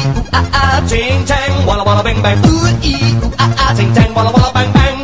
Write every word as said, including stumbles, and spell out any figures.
ooh ah ah, ting tang, walla walla bang bang. Ooh ee, ooh ah ah, ting tang, walla walla bang bang.